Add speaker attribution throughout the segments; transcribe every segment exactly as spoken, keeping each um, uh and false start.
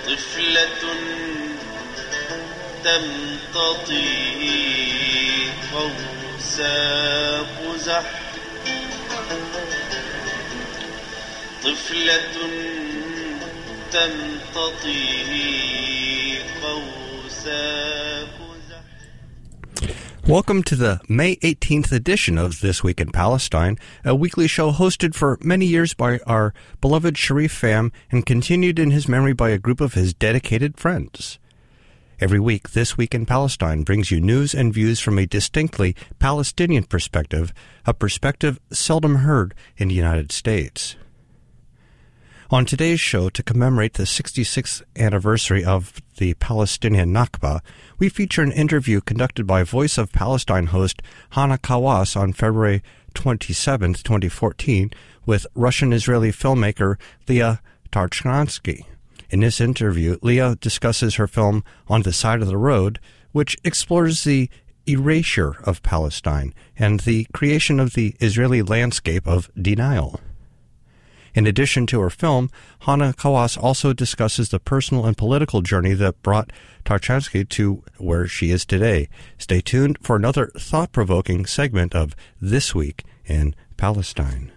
Speaker 1: طفلة تمتطي قوس قزح طفلة تمتطي قوس قزح.
Speaker 2: Welcome to the May eighteenth edition of This Week in Palestine, a weekly show hosted for many years by our beloved Sharif fam and continued in his memory by a group of his dedicated friends. Every week, This Week in Palestine brings you news and views from a distinctly Palestinian perspective, a perspective seldom heard in the United States. On today's show, to commemorate the sixty-sixth anniversary of the Palestinian Nakba, we feature an interview conducted by Voice of Palestine host Hannah Kawas on February twenty-seventh, twenty fourteen, with Russian-Israeli filmmaker Leah Tarchansky. In this interview, Leah discusses her film On the Side of the Road, which explores the erasure of Palestine and the creation of the Israeli landscape of denial. In addition to her film, Hannah Kawas also discusses the personal and political journey that brought Tarchansky to where she is today. Stay tuned for another thought-provoking segment of This Week in Palestine.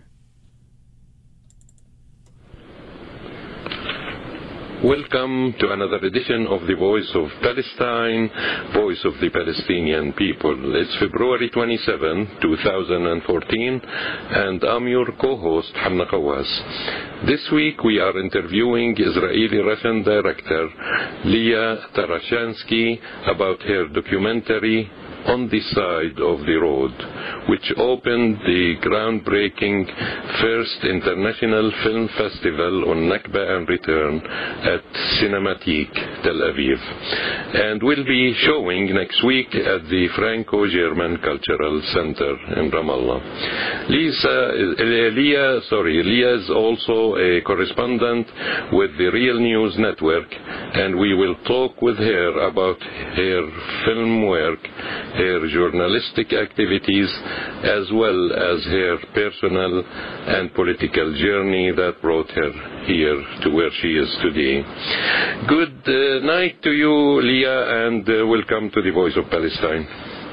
Speaker 3: Welcome to another edition of the Voice of Palestine, Voice of the Palestinian People. It's February twenty-seventh, twenty fourteen, and I'm your co-host, Hannah Kawas. This week we are interviewing Israeli-Russian director Leah Tarchansky about her documentary On the Side of the Road, which opened the groundbreaking first International Film Festival on Nakba and Return at Cinematheque Tel Aviv, and will be showing next week at the Franco-German Cultural Center in Ramallah. Lisa, Leah, sorry, Leah is also a correspondent with the Real News Network, and we will talk with her about her film work, her journalistic activities, as well as her personal and political journey that brought her here to where she is today. Good uh, night to you, Leah, and uh, welcome to the Voice of Palestine.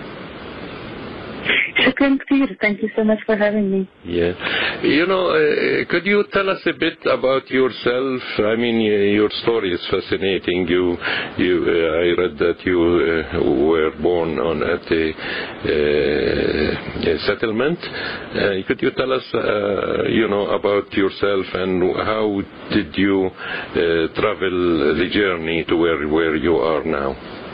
Speaker 4: Shukran Kathir. Thank you so much for having me.
Speaker 3: Yeah. You know, uh, could you tell us a bit about yourself? I mean, uh, your story is fascinating. You, you, uh, I read that you uh, were born on at a, uh, a settlement. Uh, could you tell us, uh, you know, about yourself and how did you uh, travel the journey to where where you are now?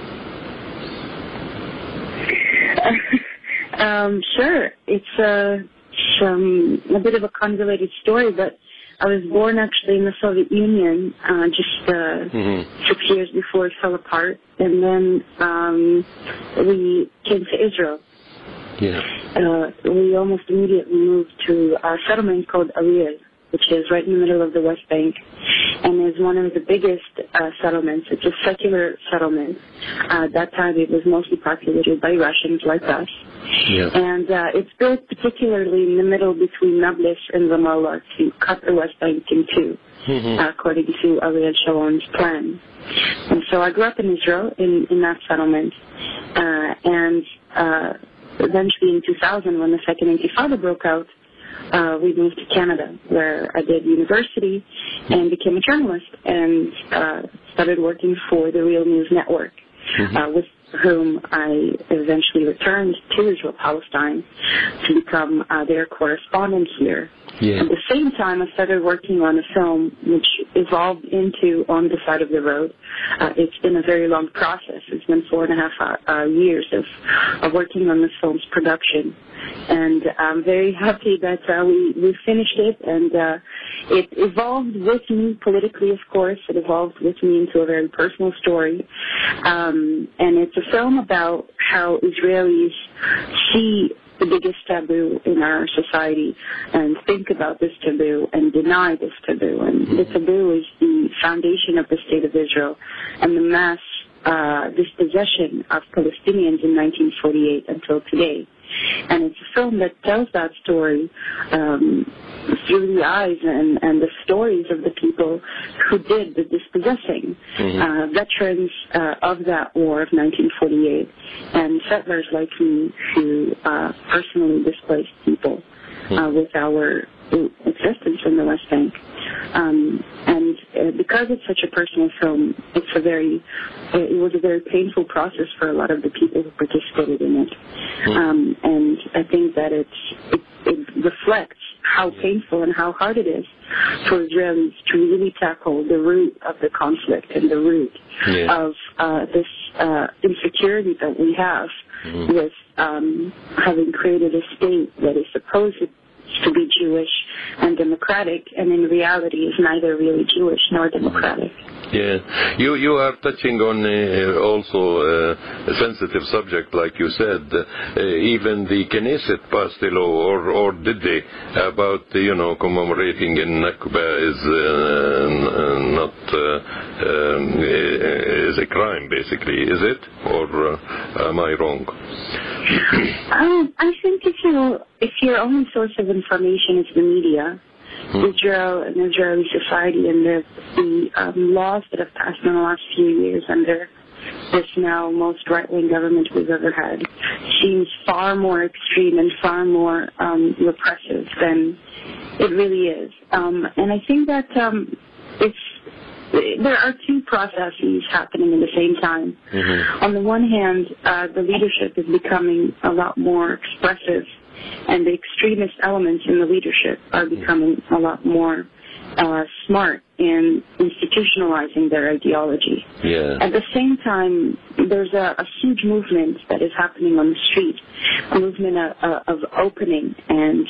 Speaker 4: Um, sure. It's uh, um, a bit of a convoluted story, but I was born actually in the Soviet Union uh, just uh, mm-hmm. six years before it fell apart, and then um, we came to Israel.
Speaker 3: Yeah.
Speaker 4: Uh, we almost immediately moved to a settlement called Ariel, which is right in the middle of the West Bank, and is one of the biggest uh, settlements. It's a secular settlement. Uh, at that time, it was mostly populated by Russians like us.
Speaker 3: Yeah.
Speaker 4: And uh, it's built particularly in the middle between Nablus and Ramallah to cut the West Bank in two, mm-hmm. uh, according to Ariel Sharon's plan. And so I grew up in Israel, in, in that settlement, uh, and uh, eventually in two thousand, when the Second Intifada broke out, Uh, we moved to Canada, where I did university and became a journalist, and uh, started working for the Real News Network, mm-hmm. uh, with whom I eventually returned to Israel, Palestine, to become uh, their correspondent here.
Speaker 3: Yeah.
Speaker 4: At the same time, I started working on a film which evolved into On the Side of the Road. Uh, it's been a very long process. It's been four and a half uh, years of, of working on this film's production. And I'm very happy that uh, we, we finished it, and uh, it evolved with me politically, of course. It evolved with me into a very personal story. Um, and it's a film about how Israelis see the biggest taboo in our society and think about this taboo and deny this taboo. And the taboo is the foundation of the State of Israel and the mass uh, dispossession of Palestinians in nineteen forty-eight until today. And it's a film that tells that story um, through the eyes and, and the stories of the people who did the dispossessing, mm-hmm. uh, veterans uh, of that war of nineteen forty-eight, and settlers like me who uh, personally displaced people uh, with our existence in the West Bank. Um, and uh, because it's such a personal film, it's a very, it was a very painful process for a lot of the people who participated in it. Um, and I think that it's, it, it reflects how painful and how hard it is for Israelis to really tackle the root of the conflict and the root yeah. of uh, this uh, insecurity that we have mm-hmm. with um, having created a state that is supposed to be Jewish and democratic, and in reality is neither really Jewish nor democratic.
Speaker 3: Yeah, you you are touching on uh, also uh, a sensitive subject, like you said. Uh, even the Knesset passed a law, or or did they, about uh, you know commemorating in Nakba is uh, not uh, um, is a crime, basically, is it? Or uh, am I wrong?
Speaker 4: um, I think if you if your only source of information is the media, Hmm. Israel and Israeli society and the, the um, laws that have passed in the last few years under this now most right-wing government we've ever had seems far more extreme and far more um, repressive than it really is. Um, and I think that um, it's there are two processes happening at the same time. Mm-hmm. On the one hand, uh, the leadership is becoming a lot more expressive, and the extremist elements in the leadership are becoming a lot more uh, smart in institutionalizing their ideology.
Speaker 3: Yeah.
Speaker 4: At the same time, there's a, a huge movement that is happening on the street, a movement of, of opening and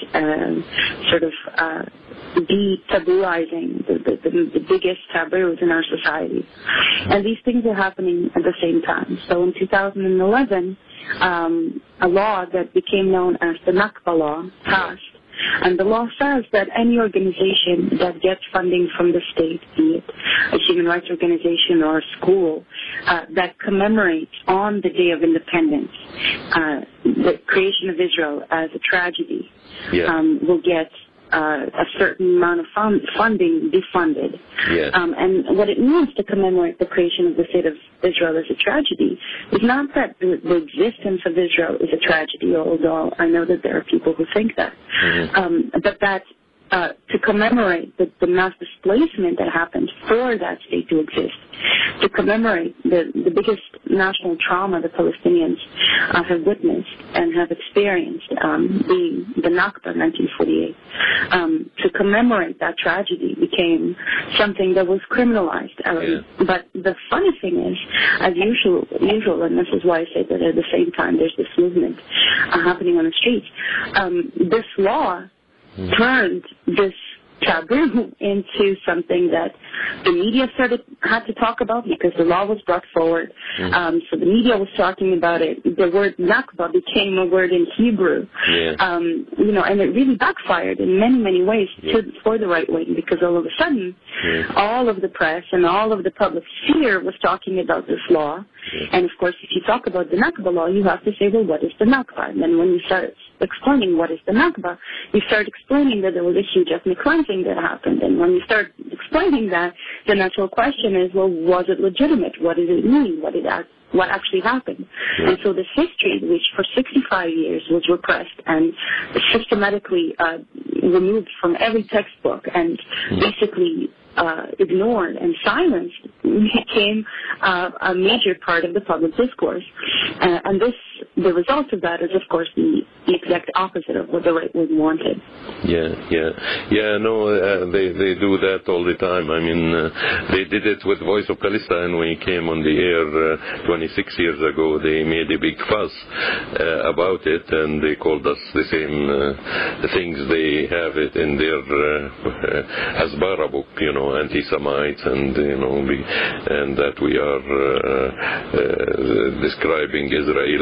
Speaker 4: uh, sort of uh, de-tabooizing the, the, the, the biggest taboos in our society. And these things are happening at the same time. So in two thousand eleven, um, a law that became known as the Nakba law passed. And the law says that any organization that gets funding from the state, be it a human rights organization or a school, uh, that commemorates on the Day of Independence uh, the creation of Israel as a tragedy, yeah. um, will get Uh, a certain amount of fund, funding defunded.
Speaker 3: Yeah.
Speaker 4: Um, and what it means to commemorate the creation of the state of Israel as a tragedy is not that the, the existence of Israel is a tragedy, although I know that there are people who think that, mm-hmm. um, but that uh, to commemorate the, the mass displacement that happened for that state to exist, to commemorate the, the biggest national trauma the Palestinians uh, have witnessed and have experienced, um, being the Nakba in nineteen forty-eight. Um, to commemorate that tragedy became something that was criminalized. Um, yeah. But the funny thing is, as usual, usual, and this is why I say that at the same time there's this movement uh, happening on the streets, um, this law mm. turned this taboo into something that the media started had to talk about because the law was brought forward. Mm-hmm. Um, so the media was talking about it. The word Nakba became a word in Hebrew.
Speaker 3: Yeah.
Speaker 4: Um, you know, and it really backfired in many, many ways yeah. to, for the right wing, because all of a sudden, yeah. all of the press and all of the public sphere was talking about this law. Yeah. And of course, if you talk about the Nakba law, you have to say, well, what is the Nakba? And then when you start explaining what is the Nakba, you start explaining that there was a huge ethnic cleansing that happened. And when you start explaining that, the natural question is, well, was it legitimate? What did it mean? What did that, what actually happened? Yeah. And so this history, which for sixty-five years was repressed and systematically uh, removed from every textbook and yeah. basically uh, ignored and silenced, became uh, a major part of the public discourse. Uh, and this, the result of that is, of course, the, the exact opposite of what the right wing wanted.
Speaker 3: Yeah, yeah, yeah. No, uh, they they do that all the time. I mean, uh, they did it with Voice of Palestine when we came on the air uh, twenty-six years ago. They made a big fuss uh, about it, and they called us the same uh, things. They have it in their uh, uh, Hasbara book, you know, anti-Semites, and you know, we, and that we are uh, uh, describing Israel as an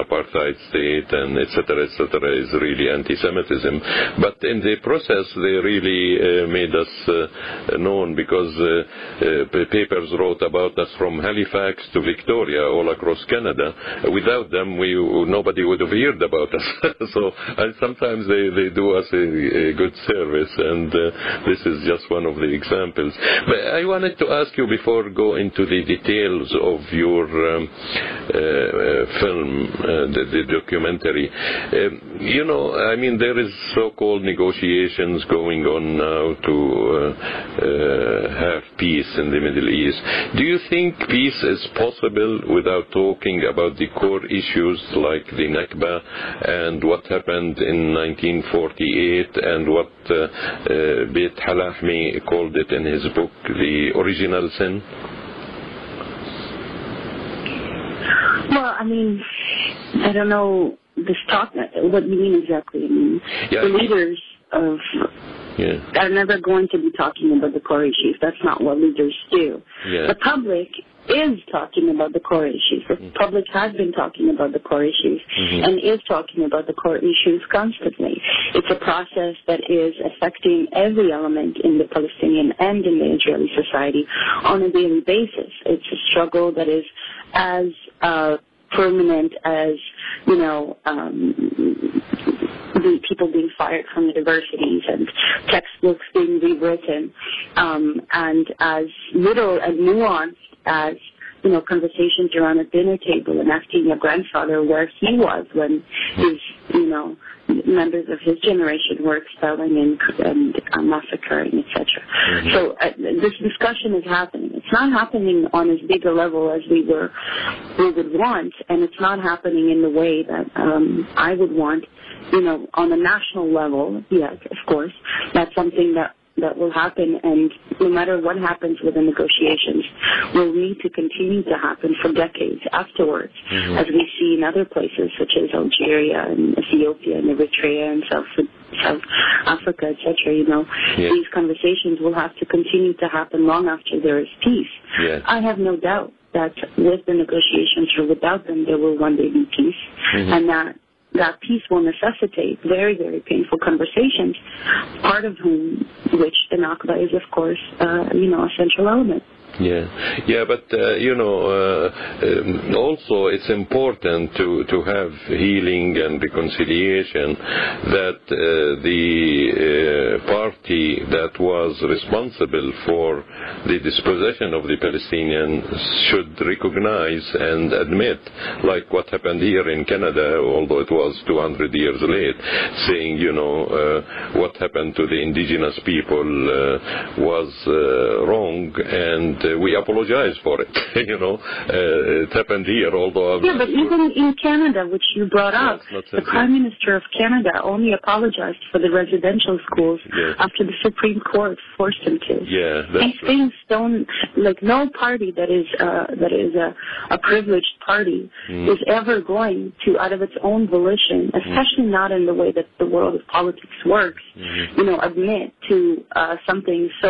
Speaker 3: apartheid state, and et cetera, et cetera, is really anti-Semitism. But in the process, they really uh, made us uh, known, because uh, uh, papers wrote about us from Halifax to Victoria, all across Canada. Without them, we nobody would have heard about us. So and sometimes they, they do us a, a good service, and uh, this is just one of the examples. But I wanted to ask you, before go into the details of your um, uh, uh, film, uh, the, the documentary, um, you know, I mean, there is so-called negotiations going on now to uh, uh, have peace in the Middle East. Do you think peace is possible without talking about the core issues like the Nakba and what happened in nineteen forty-eight and what uh, uh, Beit Halahmi called it in his book, the original sin?
Speaker 4: Well, I mean, I don't know this talk, what you mean exactly. I mean,
Speaker 3: yeah,
Speaker 4: the leaders of
Speaker 3: yeah.
Speaker 4: are never going to be talking about the core issues. That's not what leaders do.
Speaker 3: Yeah.
Speaker 4: The public is talking about the core issues. The mm-hmm. public has been talking about the core issues mm-hmm. and is talking about the core issues constantly. It's a process that is affecting every element in the Palestinian and in the Israeli society on a daily basis. It's a struggle that is as uh, permanent as, you know, um, the people being fired from universities and textbooks being rewritten, um, and as little and nuanced as, you know, conversations around a dinner table and asking your grandfather where he was when his, you know, members of his generation were expelling and, and uh, massacring, et cetera. Mm-hmm. So uh, this discussion is happening. It's not happening on as big a level as we were we would want, and it's not happening in the way that um, I would want. You know, on a national level, yes, of course, that's something that that will happen, and no matter what happens with the negotiations, will need to continue to happen for decades afterwards, mm-hmm. as we see in other places such as Algeria and Ethiopia and Eritrea and South South Africa, et cetera. You know, yeah. these conversations will have to continue to happen long after there is peace.
Speaker 3: Yeah.
Speaker 4: I have no doubt that with the negotiations or without them, there will one day be peace, mm-hmm. and that that peace will necessitate very, very painful conversations, part of whom, which the Nakba is, of course, uh, you know, a central element.
Speaker 3: Yeah, yeah, but uh, you know, uh, um, also it's important to to have healing and reconciliation. That uh, the uh, party that was responsible for the dispossession of the Palestinians should recognize and admit, like what happened here in Canada, although it was two hundred years late, saying, you know, uh, what happened to the indigenous people uh, was uh, wrong, and Uh, we apologize for it. You know, uh, it happened here, although...
Speaker 4: Yeah, but even in Canada, which you brought up, the Prime Minister of Canada only apologized for the residential schools
Speaker 3: yeah.
Speaker 4: after the Supreme Court forced him to.
Speaker 3: Yeah, that's
Speaker 4: These right. things don't... Like, no party that is uh, that is a, a privileged party mm. is ever going to, out of its own volition, especially mm. not in the way that the world of politics works, mm. you know, admit to uh, something so...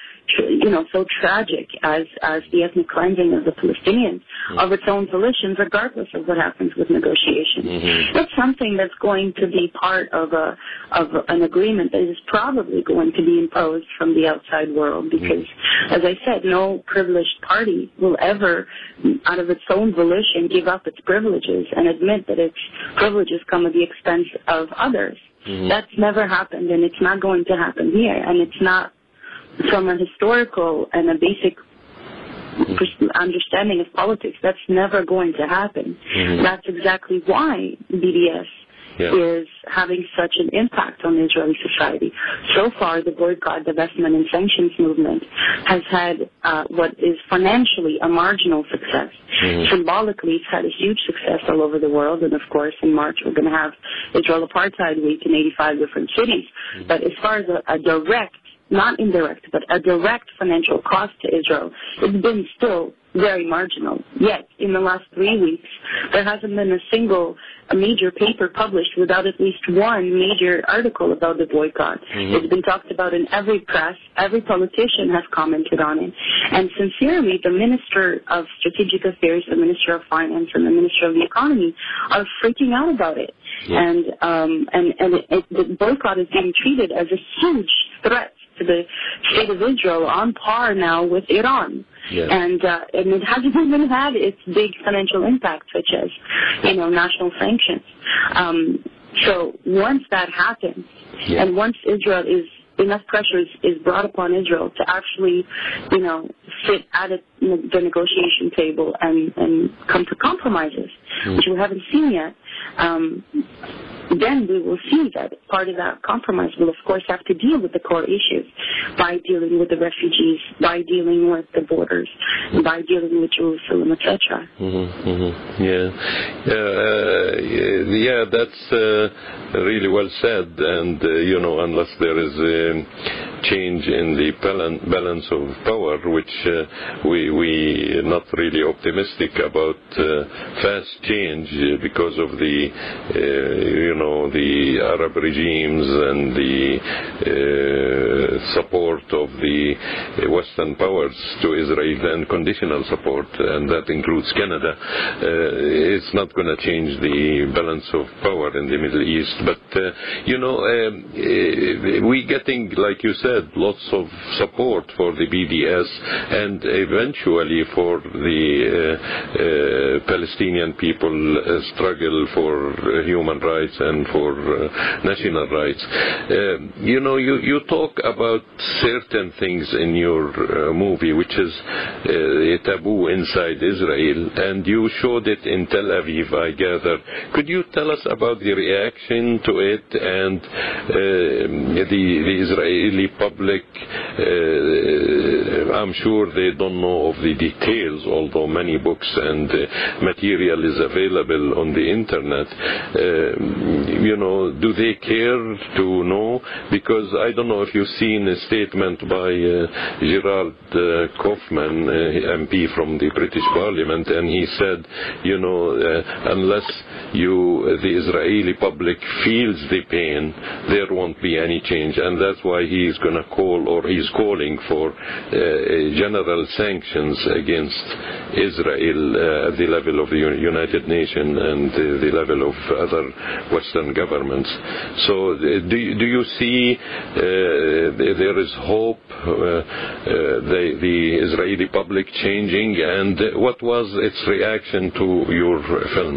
Speaker 4: you know, so tragic as, as the ethnic cleansing of the Palestinians mm-hmm. of its own volition, regardless of what happens with negotiations. Mm-hmm. It's something that's going to be part of a of an agreement that is probably going to be imposed from the outside world, because, mm-hmm. as I said, no privileged party will ever, out of its own volition, give up its privileges and admit that its privileges come at the expense of others. Mm-hmm. That's never happened, and it's not going to happen here, and it's not. From a historical and a basic mm-hmm. understanding of politics, that's never going to happen. Mm-hmm. That's exactly why B D S yeah. is having such an impact on Israeli society. So far, the boycott, divestment, and sanctions movement has had uh, what is financially a marginal success. Mm-hmm. Symbolically, it's had a huge success all over the world, and of course, in March, we're going to have Israel Apartheid Week in eighty-five different cities. Mm-hmm. But as far as a, a direct not indirect, but a direct financial cost to Israel, it's been still very marginal. Yet, in the last three weeks, there hasn't been a single a major paper published without at least one major article about the boycott. Mm-hmm. It's been talked about in every press. Every politician has commented on it. And sincerely, the Minister of Strategic Affairs, the Minister of Finance, and the Minister of the Economy are freaking out about it. Yeah. And um, and, and it, it, the boycott is being treated as a huge threat to the state of Israel, on par now with Iran. Yeah. And uh, and it hasn't even had its big financial impact, such as, you know, national sanctions. Um, so once that happens, yeah. and once Israel is, enough pressure is, is brought upon Israel to actually, you know, sit at a, the negotiation table and, and come to compromises, mm. which we haven't seen yet, um, then we will see that part of that compromise will, of course, have to deal with the core issues by dealing with the refugees, by dealing with the borders, by dealing with Jerusalem, et cetera.
Speaker 3: Mm-hmm, mm-hmm. Yeah, uh, yeah, that's uh, really well said. And uh, you know, unless there is a change in the balance of power, which uh, we we are not really optimistic about uh, fast change because of the uh, you know. Know, the Arab regimes and the uh, support of the Western powers to Israel, and conditional support, and that includes Canada. Uh, it's not going to change the balance of power in the Middle East. But, uh, you know, um, uh, we're getting, like you said, lots of support for the B D S and eventually for the uh, uh, Palestinian people uh, struggle for uh, human rights and for uh, national rights. Uh, you know, you, you talk about certain things in your uh, movie, which is uh, a taboo inside Israel, and you showed it in Tel Aviv, I gather. Could you tell us about the reaction to it and uh, the, the Israeli public? Uh, I'm sure they don't know of the details, although many books and uh, material is available on the internet. Uh, You know, do they care to know? Because I don't know if you've seen a statement by uh, Gerard uh, Kaufman, uh, M P from the British Parliament, and he said, you know, uh, unless you, uh, the Israeli public feels the pain, there won't be any change. And that's why he's going to call, or he's calling for uh, general sanctions against Israel uh, at the level of the United Nations and uh, the level of other Western governments. So uh, do, do you see uh, there is hope, uh, uh, the, the Israeli public changing, and what was its reaction to your film?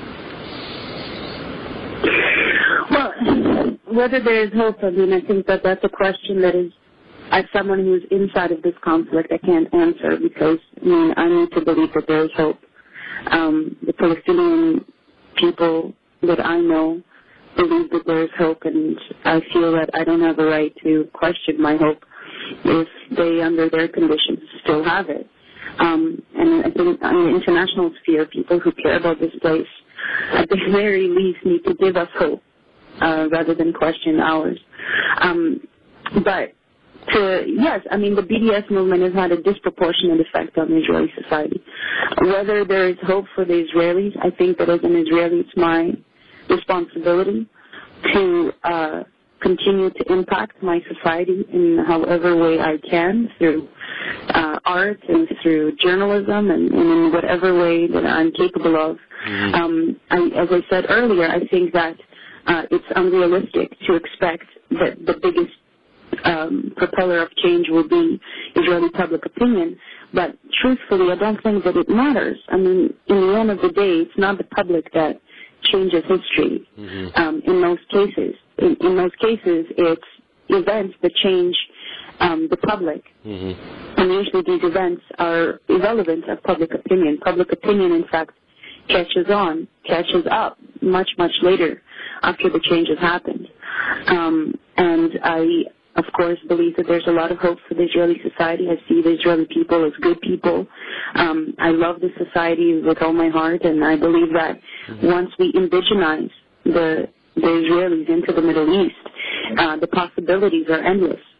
Speaker 4: Well, whether there is hope, I mean, I think that that's a question that is, as someone who's inside of this conflict, I can't answer, because I mean, I need to believe that there is hope. Um, the Palestinian people that I know believe that there is hope, and I feel that I don't have a right to question my hope if they, under their conditions, still have it. Um, and I think on the international sphere, people who care about this place, at the very least, need to give us hope uh, rather than question ours. Um, but to, yes, I mean, the B D S movement has had a disproportionate effect on Israeli society. Whether there is hope for the Israelis, I think that as an Israeli, it's my responsibility to uh, continue to impact my society in however way I can, through uh, art and through journalism and, and in whatever way that I'm capable of. Mm-hmm. Um, I, as I said earlier, I think that uh, it's unrealistic to expect that the biggest um, propeller of change will be Israeli public opinion. But truthfully, I don't think that it matters. I mean, in the end of the day, it's not the public that changes history. Mm-hmm. um, in most cases. In, in most cases, it's events that change um, the public. Mm-hmm. And usually these events are irrelevant of public opinion. Public opinion, in fact, catches on, catches up much, much later after the change has happened. Um, and I, of course, believe that there's a lot of hope for the Israeli society. I see the Israeli people as good people. Um, I love the society with all my heart, and I believe that mm-hmm. once we indigenize the the Israelis into the Middle East, uh, the possibilities are endless.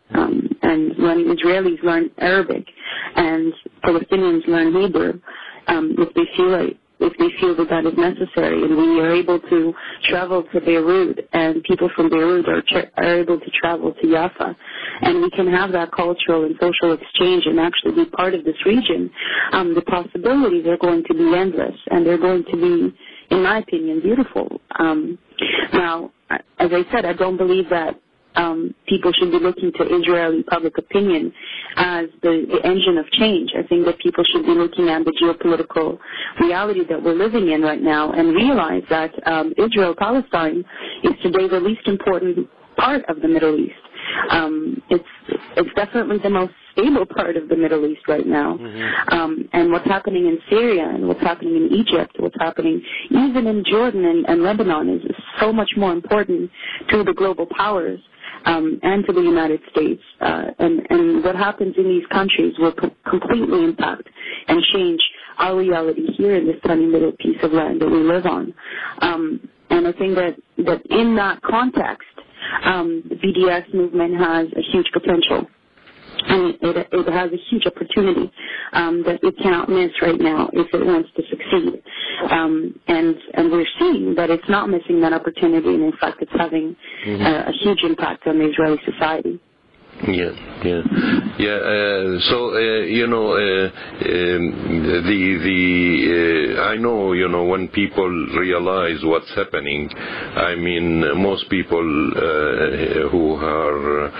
Speaker 4: Um, and when Israelis learn Arabic and Palestinians learn Hebrew, um, if they feel like if they feel that that is necessary, and we are able to travel to Beirut, and people from Beirut are, tra- are able to travel to Jaffa, and we can have that cultural and social exchange and actually be part of this region, um, the possibilities are going to be endless, and they're going to be, in my opinion, beautiful. Um, now, as I said, I don't believe that Um, people should be looking to Israeli public opinion as the, the engine of change. I think that people should be looking at the geopolitical reality that we're living in right now and realize that um, Israel-Palestine is today the least important part of the Middle East. Um, it's it's definitely the most stable part of the Middle East right now. Mm-hmm. Um, and what's happening in Syria and what's happening in Egypt, what's happening even in Jordan and, and Lebanon is, is so much more important to the global powers um, and to the United States. Uh, and, and what happens in these countries will co- completely impact and change our reality here in this tiny little piece of land that we live on. Um, and I think that, that in that context, um, the B D S movement has a huge potential. And it, it has a huge opportunity um, that it cannot miss right now if it wants to succeed. Um, and and we're seeing that it's not missing that opportunity, and in fact it's having mm-hmm. a, a huge impact on the Israeli society.
Speaker 3: Yeah, yeah, yeah. Uh, so uh, you know, uh, um, the the uh, I know you know when people realize what's happening. I mean, most people uh, who are uh,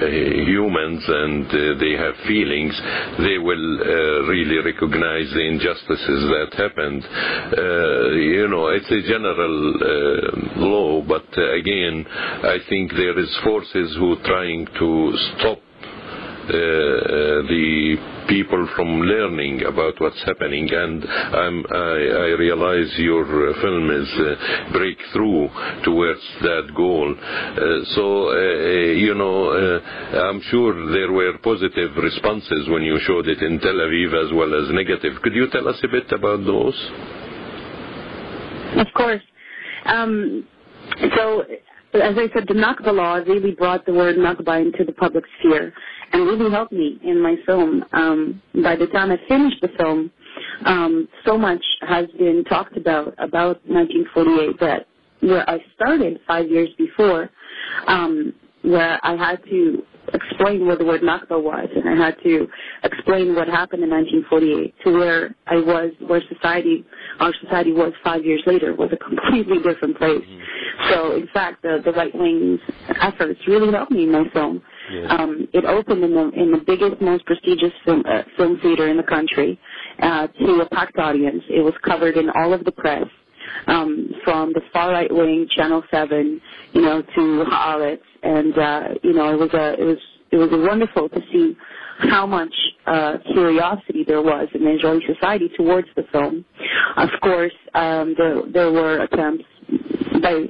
Speaker 3: humans and uh, they have feelings, they will uh, really recognize the injustices that happened. Uh, you know, it's a general uh, law, but uh, again, I think there is forces who are trying to stop uh, the people from learning about what's happening, and I'm, I, I realize your uh, film is uh, breakthrough towards that goal. Uh, so, uh, you know, uh, I'm sure there were positive responses when you showed it in Tel Aviv as well as negative. Could you tell us a bit about those?
Speaker 4: Of course. Um, so, as I said, the Nakba law really brought the word Nakba into the public sphere and really helped me in my film. Um, by the time I finished the film, um, so much has been talked about, about nineteen forty-eight, that where I started five years before, um, where I had to explain what the word Nakba was, and I had to explain what happened in nineteen forty-eight, to where I was, where society, our society was five years later, was a completely different place. Mm-hmm. So, in fact, the, the right-wing's efforts really helped me in my film. Yeah. Um, it opened in the in the biggest, most prestigious film, uh, film theater in the country uh, to a packed audience. It was covered in all of the press, um, from the far right wing, Channel Seven, you know, to Haaretz, and uh, you know, it was a it was it was wonderful to see how much uh, curiosity there was in the Israeli society towards the film. Of course, um, there there were attempts by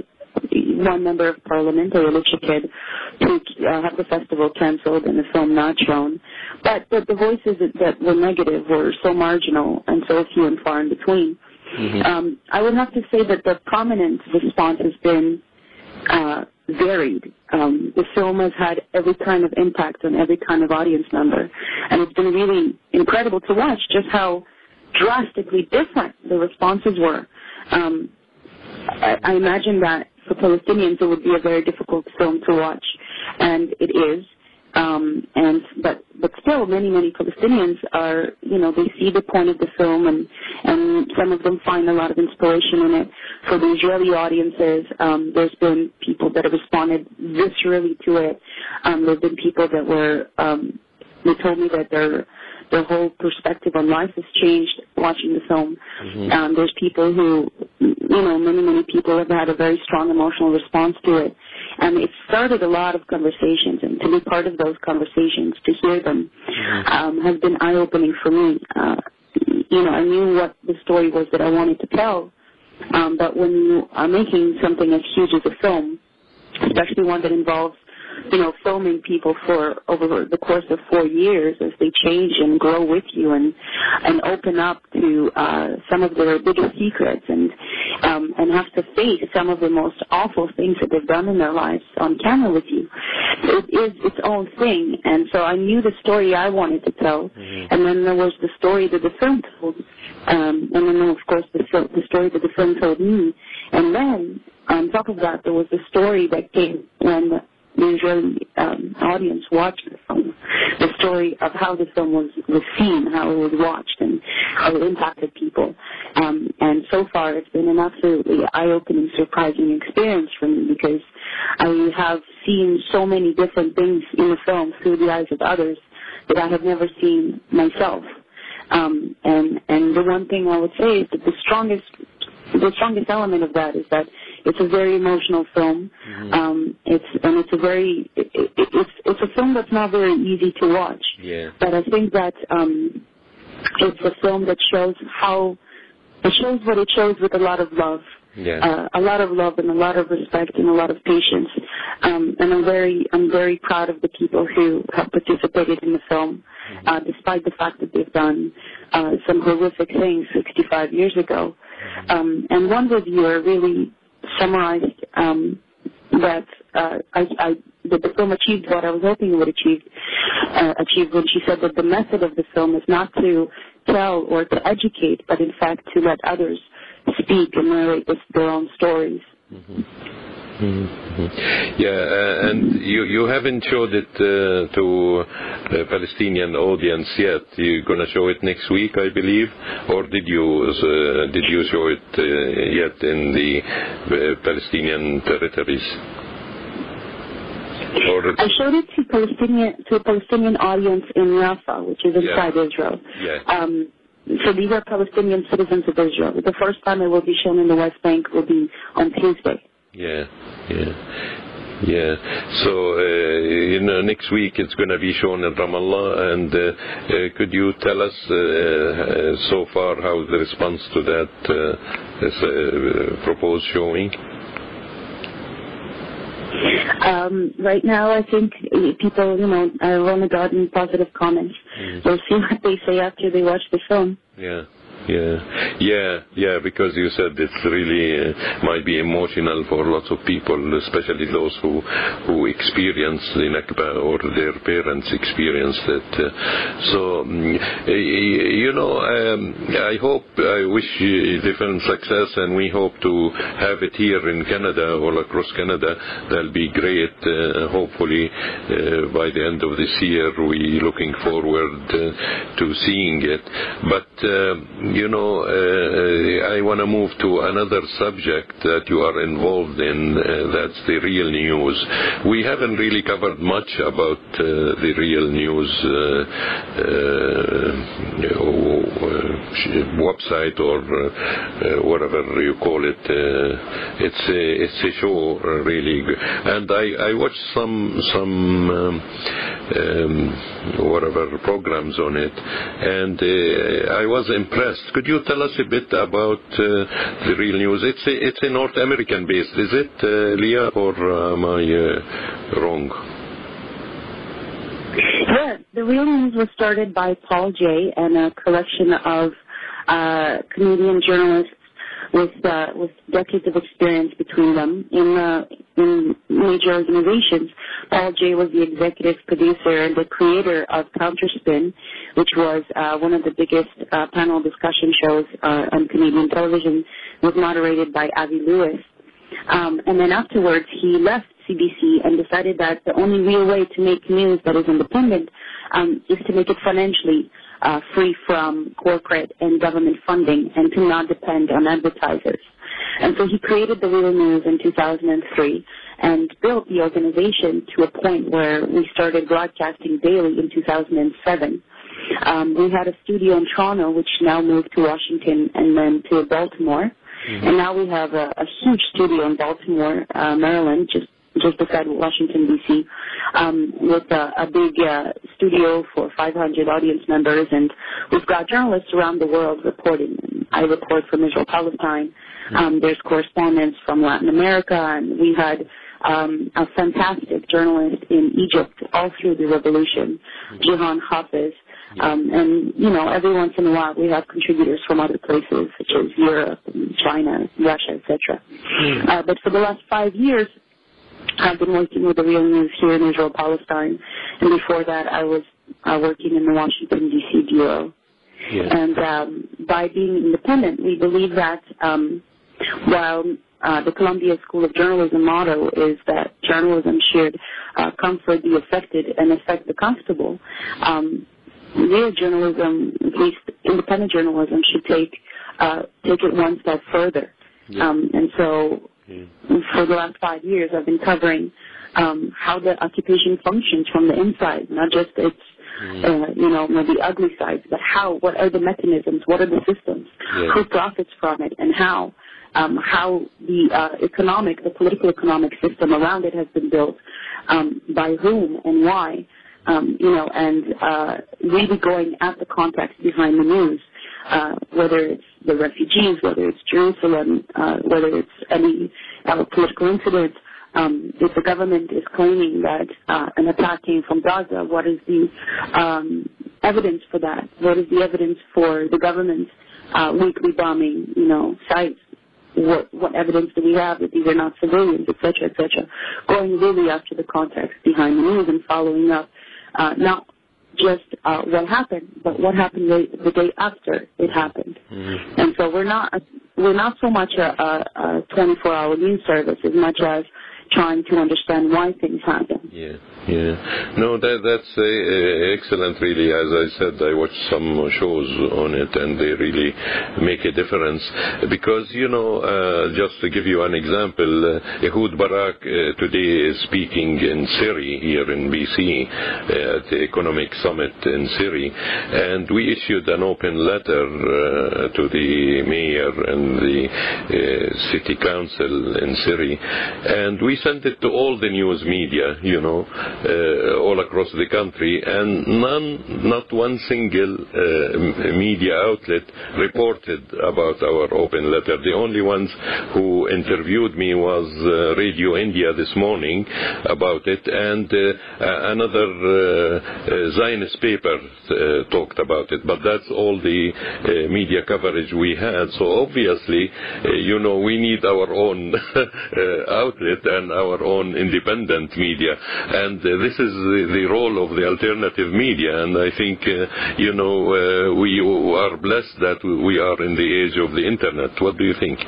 Speaker 4: one member of parliament, Ayelet Shaked, to uh, have the festival canceled and the film not shown. But, but the voices that, that were negative were so marginal and so few and far in between. Mm-hmm. Um, I would have to say that the prominent response has been uh, varied. Um, the film has had every kind of impact on every kind of audience member, and it's been really incredible to watch just how drastically different the responses were. Um, I, I imagine that for Palestinians it would be a very difficult film to watch, and it is. Um, and but but still, many many Palestinians are, you know, they see the point of the film, and and some of them find a lot of inspiration in it. For the Israeli audiences, um, there's been people that have responded viscerally to it. Um, there've been people that were um, they told me that their their whole perspective on life has changed watching the film. Mm-hmm. Um, there's people who, you know, many many people have had a very strong emotional response to it. And it started a lot of conversations, and to be part of those conversations, to hear them, mm-hmm. um, has been eye-opening for me. Uh, you know, I knew what the story was that I wanted to tell, um, but when you are making something as huge as a film, especially one that involves, you know, filming people for over the course of four years as they change and grow with you and and open up to uh, some of their biggest secrets and um, and have to face some of the most awful things that they've done in their lives on camera with you. it is its own thing. And so I knew the story I wanted to tell, mm-hmm. and then there was the story that the film told, um, and then, of course, the, the story that the film told me. And then, on top of that, there was the story that came when the Israeli um, audience watched the film, the story of how the film was, was seen, how it was watched, and how it impacted people. Um, and so far, it's been an absolutely eye-opening, surprising experience for me, because I have seen so many different things in the film through the eyes of others that I have never seen myself. Um, and and the one thing I would say is that the strongest the strongest element of that is that it's a very emotional film. Mm-hmm. Um, it's and it's a very it, it, it's it's a film that's not very easy to watch.
Speaker 3: Yeah.
Speaker 4: But I think that um, it's a film that shows how it shows what it shows with a lot of love.
Speaker 3: Yeah.
Speaker 4: Uh, a lot of love and a lot of respect and a lot of patience. Um, and I'm very I'm very proud of the people who have participated in the film, mm-hmm. uh, despite the fact that they've done uh, some horrific things sixty-five years ago. Mm-hmm. Um, and one reviewer really summarized um, that uh, I, I, that the film achieved what I was hoping it would achieve, uh, achieve when she said that the method of the film is not to tell or to educate, but in fact to let others speak and narrate this, their own stories.
Speaker 3: Mm-hmm. Mm-hmm. Yeah, uh, and you you haven't showed it uh, to the Palestinian audience yet. You're going to show it next week, I believe, or did you uh, did you show it uh, yet in the uh, Palestinian territories? Or
Speaker 4: I showed it to Palestinian to a Palestinian audience in Rafah, which is inside
Speaker 3: yeah.
Speaker 4: Israel.
Speaker 3: Yeah.
Speaker 4: Um, so these are Palestinian citizens of Israel. The first time it will be shown in the West Bank will be on Tuesday.
Speaker 3: Yeah, yeah, yeah. So, uh, you know, next week it's going to be shown in Ramallah, and uh, uh, could you tell us uh, uh, so far how the response to that uh, this, uh, proposed showing?
Speaker 4: Um, right now, I think people, you know, have only gotten positive comments. Mm. We'll see what they say after they watch the film.
Speaker 3: Yeah. Yeah, yeah, yeah, because you said it's really uh, might be emotional for lots of people, especially those who who experience the Nakba or their parents experienced it. Uh, so, um, you know, um, I hope, I wish the film success, and we hope to have it here in Canada, all across Canada. That'll be great. Uh, hopefully, uh, by the end of this year, we're looking forward uh, to seeing it. But uh, You know, uh, I want to move to another subject that you are involved in, uh, that's the real news. We haven't really covered much about uh, the real news uh, uh, website or uh, uh, whatever you call it. Uh, it's, a, it's a show, uh, really. And I, I watched some, some um, um, whatever programs on it, and uh, I was impressed. Could you tell us a bit about uh, the real news? It's a, it's a North American based, is it, uh, Leah, or am I uh, wrong?
Speaker 4: Yeah, the real news was started by Paul Jay and a collection of uh, Canadian journalists with uh, with decades of experience between them in uh, in major organizations. Paul Jay was the executive producer and the creator of Counterspin, which was uh, one of the biggest uh, panel discussion shows uh, on Canadian television. It was moderated by Avi Lewis. Um, and then afterwards, he left C B C and decided that the only real way to make news that is independent um, is to make it financially uh, free from corporate and government funding and to not depend on advertisers. And so he created the Real News in two thousand three and built the organization to a point where we started broadcasting daily in two thousand seven. Um, we had a studio in Toronto, which now moved to Washington and then to Baltimore. Mm-hmm. And now we have a, a huge studio in Baltimore, uh, Maryland, just just beside Washington, D C, um, with a, a big uh, studio for five hundred audience members. And we've got journalists around the world reporting. I report from Israel, Palestine. Um, there's correspondents from Latin America, and we had um, a fantastic journalist in Egypt all through the revolution, Jihan Hafiz. Um, and, you know, every once in a while we have contributors from other places, such as Europe, and China, Russia, et cetera. Uh, but for the last five years, I've been working with the Real News here in Israel, Palestine, and before that I was uh, working in the Washington, D C bureau.
Speaker 3: Yeah.
Speaker 4: And um, by being independent, we believe that um, while uh, the Columbia School of Journalism motto is that journalism should uh, comfort the affected and affect the comfortable, um, real journalism, at least independent journalism, should take uh, take it one step further.
Speaker 3: Yeah.
Speaker 4: Um, and so
Speaker 3: yeah.
Speaker 4: for the last five years, I've been covering um, how the occupation functions from the inside, not just its Uh, you know, maybe ugly sides, but how, what are the mechanisms, what are the systems,
Speaker 3: yeah.
Speaker 4: who profits from it, and how, um, how the uh, economic, the political economic system around it has been built, um, by whom and why, um, you know, and uh, really going at the context behind the news, uh, whether it's the refugees, whether it's Jerusalem, uh, whether it's any uh, political incident. Um, if the government is claiming that uh, an attack came from Gaza, what is the um, evidence for that? What is the evidence for the government's uh, weekly bombing, you know, sites? What, what evidence do we have that these are not civilians, et cetera, et cetera? Going really after the context behind the news and following up, uh, not just uh, what happened, but what happened the, the day after it happened. Mm-hmm. And so we're not we're not so much a, a, a twenty-four hour news service as much as trying to understand why things happen.
Speaker 3: Yeah, yeah. No, that that's uh, excellent, really. As I said, I watched some shows on it, and they really make a difference. Because, you know, uh, just to give you an example, uh, Ehud Barak uh, today is speaking in Siri, here in B C, uh, at the Economic Summit in Siri, and we issued an open letter uh, to the mayor and the uh, city council in Siri, and we sent it to all the news media, you know, uh, all across the country, and none, not one single uh, media outlet reported about our open letter. The only ones who interviewed me was uh, Radio India this morning about it, and uh, another uh, uh, Zionist paper uh, talked about it, but that's all the uh, media coverage we had. So obviously, uh, you know, we need our own uh, outlet and our own independent media, and uh, this is the, the role of the alternative media, and I think uh, you know uh, we are blessed that we are in the age of the internet. What do you think?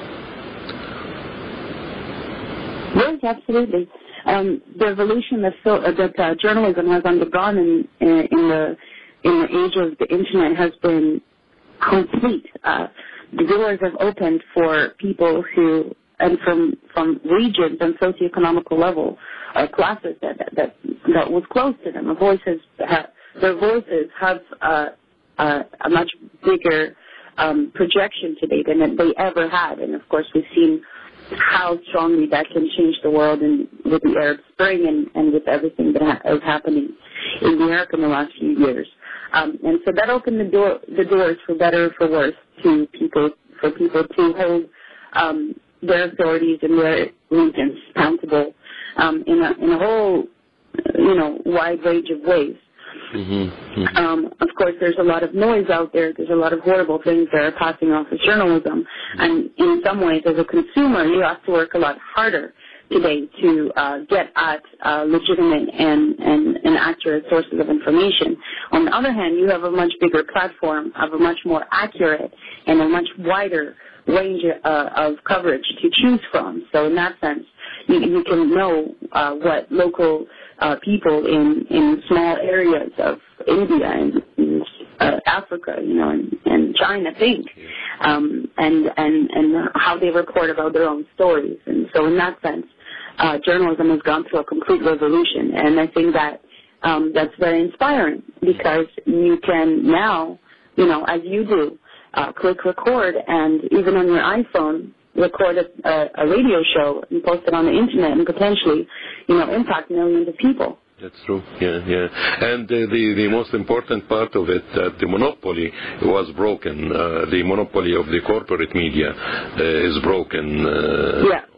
Speaker 4: Yes, absolutely. Um, the evolution that, so, uh, that uh, journalism has undergone in, in, in the in the age of the internet has been complete. Uh, the doors have opened for people who, and from, from regions and socioeconomical level uh, classes that, that that that was close to them. Their voices, have, their voices have uh, uh, a much bigger um, projection today than they ever had. And of course, we've seen how strongly that can change the world, and with the Arab Spring and, and with everything that ha- is happening in America in the last few years. Um, and so that opened the door, the doors for better or for worse to people, for people to hold um, their authorities and their regions accountable um, in a in a whole, you know, wide range of ways.
Speaker 3: Mm-hmm. Mm-hmm.
Speaker 4: Um, of course, there's a lot of noise out there. There's a lot of horrible things that are passing off as journalism, and in some ways, as a consumer, you have to work a lot harder today to uh, get at uh, legitimate and, and, and accurate sources of information. On the other hand, you have a much bigger platform, of a much more accurate and a much wider range uh, of coverage to choose from. So in that sense, you, you can know uh, what local uh, people in, in small areas of India and, and uh, Africa, you know, and, and China think, um, and, and, and how they report about their own stories. And so in that sense, uh, journalism has gone through a complete revolution, and I think that um, that's very inspiring, because you can now, you know, as you do, Uh, click record, and even on your iPhone, record a, a, a radio show and post it on the internet, and potentially, you know, impact millions of people.
Speaker 3: That's true. Yeah, yeah. And uh, the the most important part of it, that the monopoly was broken. Uh, the monopoly of the corporate media uh, is broken. Uh,
Speaker 4: yeah.
Speaker 3: On, on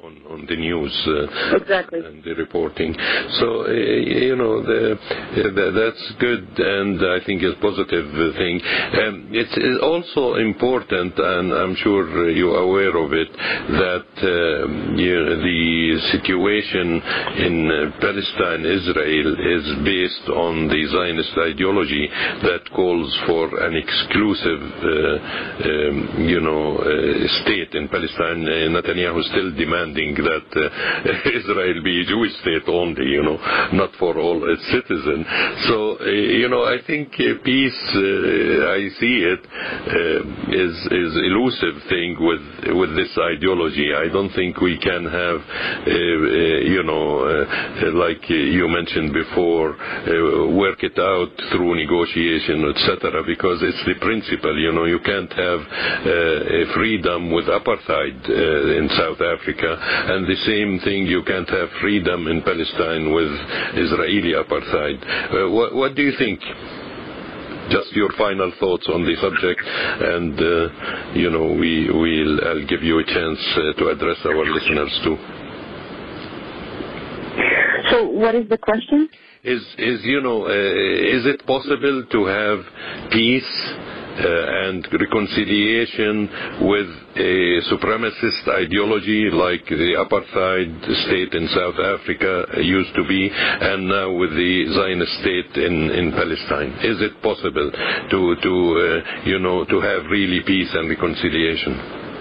Speaker 3: from the news uh,
Speaker 4: exactly.
Speaker 3: and the reporting. So, uh, you know, the, the, that's good, and I think it's a positive thing. Um, it's also important, and I'm sure you're aware of it, that uh, you know, the situation in uh, Palestine, Israel, is based on the Zionist ideology that calls for an exclusive, uh, um, you know, uh, state in Palestine. Uh, Netanyahu is still demanding that uh, Israel be a Jewish state only, you know, not for all its citizens. So, uh, you know, I think uh, peace, uh, I see it, uh, is is elusive thing with with this ideology. I don't think we can have, uh, uh, you know, uh, like you mentioned before, uh, work it out through negotiation, et cetera, because it's the principle. You know, you can't have uh, freedom with apartheid uh, in South Africa, and the same thing, you can't have freedom in Palestine with Israeli apartheid. Uh, what, what do you think? Just your final thoughts on the subject, and uh, you know, we will. I'll give you a chance uh, to address our listeners too.
Speaker 4: So, what is the question?
Speaker 3: Is is you know, uh, is it possible to have peace uh, and reconciliation with a supremacist ideology like the apartheid state in South Africa used to be, and now with the Zionist state in, in Palestine? Is it possible to to uh, you know, to have really peace and reconciliation?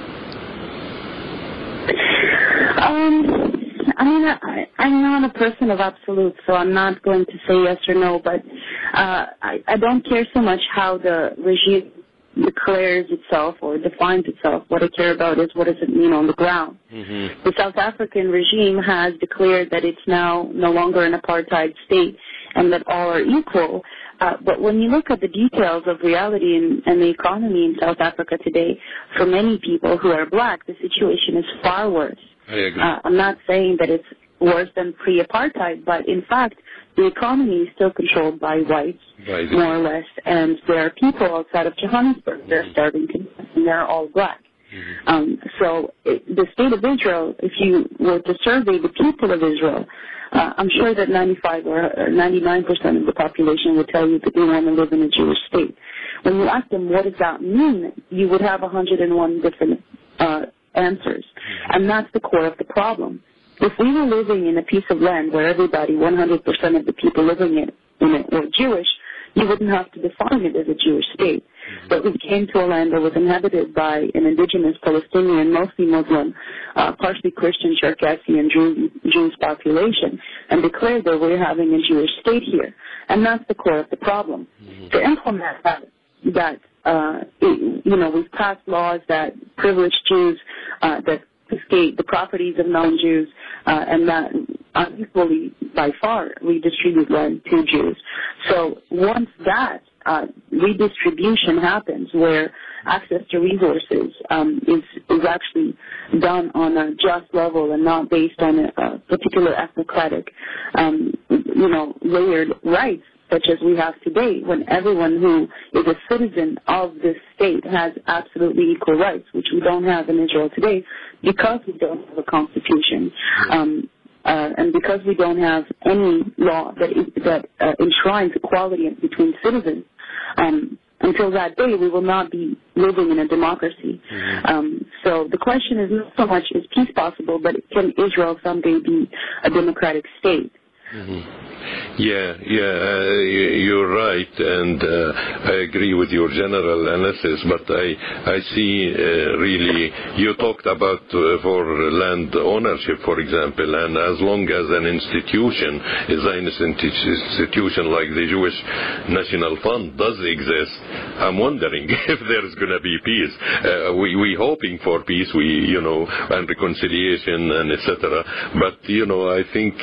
Speaker 4: Um. I mean, I, I'm not a person of absolute, so I'm not going to say yes or no, but uh, I, I don't care so much how the regime declares itself or defines itself. What I care about is what does it mean on the ground. Mm-hmm. The South African regime has declared that it's now no longer an apartheid state and that all are equal. Uh, but when you look at the details of reality and, and the economy in South Africa today, for many people who are black, the situation is far worse.
Speaker 3: I agree.
Speaker 4: Uh, I'm not saying that it's worse than pre-apartheid, but in fact, the economy is still controlled by whites, right, more or less, and there are people outside of Johannesburg that are starving to death, and they're all black. Mm-hmm. Um, so it, the state of Israel, if you were to survey the people of Israel, uh, I'm sure that ninety-five or ninety-nine percent of the population would tell you that they want to live in a Jewish state. When you ask them what does that mean, you would have one hundred one different uh, answers, and that's the core of the problem. If we were living in a piece of land where everybody, one hundred percent of the people living in it were Jewish, you wouldn't have to define it as a Jewish state. But we came to a land that was inhabited by an indigenous Palestinian, mostly Muslim, uh, partially Christian, Cherkassi, and Jew, Jewish population, and declared that we're having a Jewish state here. And that's the core of the problem. Mm-hmm. To implement that, that uh, it, you know, we've passed laws that privilege Jews, uh, that confiscate the properties of non-Jews, uh, and that unequally, by far, redistribute land to Jews. So once that uh, redistribution happens, where access to resources um, is is actually done on a just level and not based on a, a particular ethnocratic, um, you know, layered rights, such as we have today, when everyone who is a citizen of this state has absolutely equal rights, which we don't have in Israel today because we don't have a constitution, um, uh, and because we don't have any law that that uh, enshrines equality between citizens. Um, until that day, we will not be living in a democracy. Mm-hmm. Um, so the question is not so much is peace possible, but can Israel someday be a democratic state?
Speaker 3: Mm-hmm. Yeah, yeah, uh, you're right, and uh, I agree with your general analysis, but I I see uh, really, you talked about uh, for land ownership, for example, and as long as an institution, a Zionist institution like the Jewish National Fund does exist, I'm wondering if there's going to be peace. Uh, we we hoping for peace, we, you know, and reconciliation and et cetera, but, you know, I think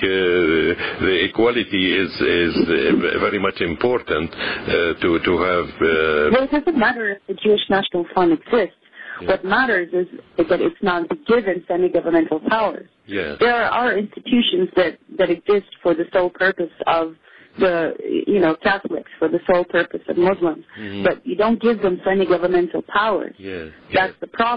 Speaker 3: uh, the equality is is uh, very much important uh, to to have. Uh,
Speaker 4: well, it doesn't matter if the Jewish National Fund exists. Yeah. What matters is, is that it's not given semi-governmental powers.
Speaker 3: Yeah.
Speaker 4: There are institutions that, that exist for the sole purpose of the, you know, Catholics, for the sole purpose of Muslims, mm-hmm. but you don't give them semi-governmental powers.
Speaker 3: Yeah.
Speaker 4: That's
Speaker 3: yeah.
Speaker 4: the problem.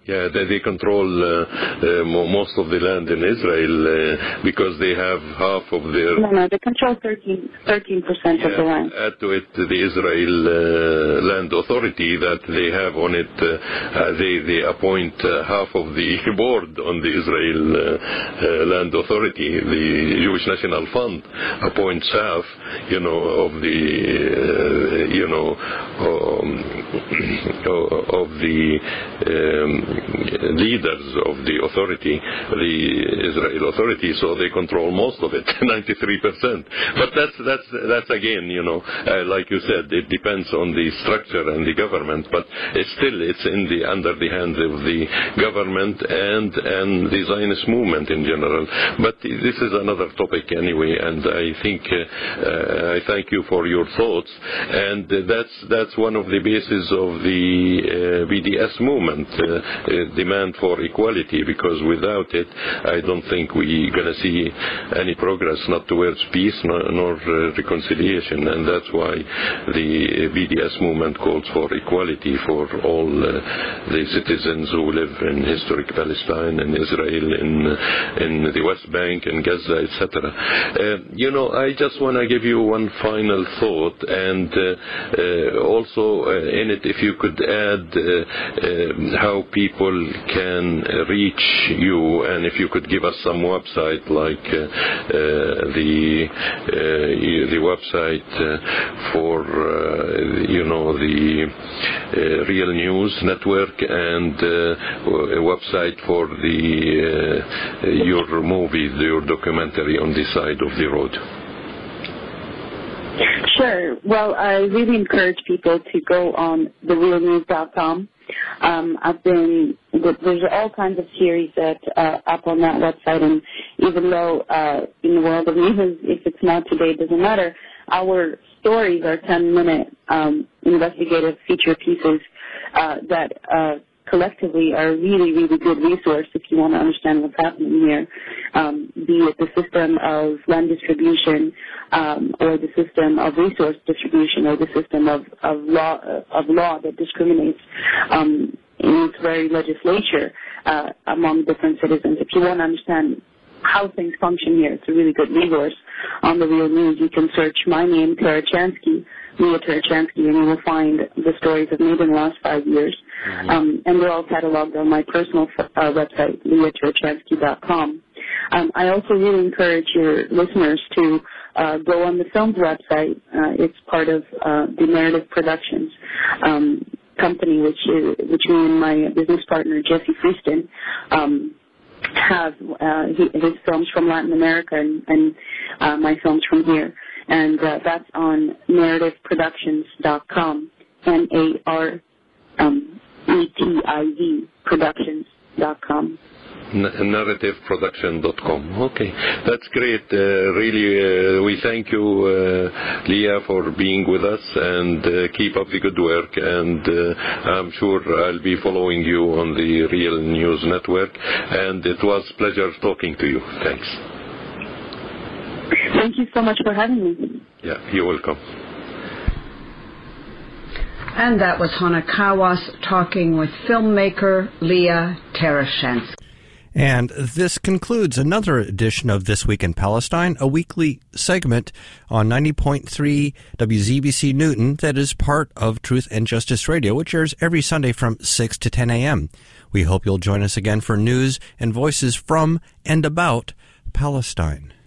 Speaker 3: Yeah, they, they control uh, uh, mo- most of the land in Israel uh, because they have half of their...
Speaker 4: No, no, they control thirteen percent
Speaker 3: yeah,
Speaker 4: of the land.
Speaker 3: Add to it the Israel uh, Land Authority that they have on it. Uh, uh, they, they appoint uh, half of the board on the Israel uh, uh, Land Authority. The Jewish National Fund appoints half, you know, of the, uh, you know, um, of the... Um, leaders of the authority, the Israel authority, so they control most of it, ninety-three percent. But that's that's that's again, you know, uh, like you said, it depends on the structure and the government. But it's still it's in the under the hands of the government and and the Zionist movement in general. But this is another topic anyway, and I think uh, uh, I thank you for your thoughts. And uh, that's that's one of the bases of the uh, B D S movement. Uh, Uh, demand for equality, because without it, I don't think we're going to see any progress, not towards peace nor, nor uh, reconciliation, and that's why the B D S movement calls for equality for all uh, the citizens who live in historic Palestine and Israel, in in the West Bank and Gaza, et cetera. Uh, you know, I just want to give you one final thought, and uh, uh, also uh, in it, if you could add uh, uh, how people People can reach you, and if you could give us some website like uh, uh, the uh, the website uh, for uh, you know the uh, Real News Network, and uh, a website for the uh, your movie, your documentary On the Side of the Road.
Speaker 4: Sure. Well, I really encourage people to go on the real news dot com. Um, I've been, there's all kinds of series that uh, up on that website, and even though uh, in the world of news, if it's not today, it doesn't matter, our stories are ten-minute um, investigative feature pieces uh, that uh, collectively are a really, really good resource if you want to understand what's happening here, um, be it the system of land distribution, um, or the system of resource distribution, or the system of, of law of law that discriminates um, in its very legislature uh, among different citizens. If you want to understand how things function here, it's a really good resource on the Real News. You can search my name, Tarachansky, Leah Tarachansky, and you will find the stories I've made in the last five years. Mm-hmm. Um, and they're all cataloged on my personal uh, website, leah tarachansky dot com. Um, I also really encourage your listeners to uh, go on the film's website. Uh, it's part of uh, the Narrative Productions um, company, which is, which me and my business partner, Jesse Freeston, um, have uh, he, his films from Latin America and, and uh, my films from here. And uh, that's on narrative productions dot com, N A R E T I V productions dot com.
Speaker 3: narrative production dot com. Okay, that's great. Uh, really, uh, we thank you, uh, Leah, for being with us, and uh, keep up the good work. And uh, I'm sure I'll be following you on the Real News Network. And it was a pleasure talking to you. Thanks.
Speaker 4: Thank you so much for having me.
Speaker 3: Yeah, you're welcome.
Speaker 5: And that was Hana Kawas talking with filmmaker Leah Tarachansky.
Speaker 2: And this concludes another edition of This Week in Palestine, a weekly segment on ninety point three W Z B C Newton that is part of Truth and Justice Radio, which airs every Sunday from six to ten a.m. We hope you'll join us again for news and voices from and about Palestine.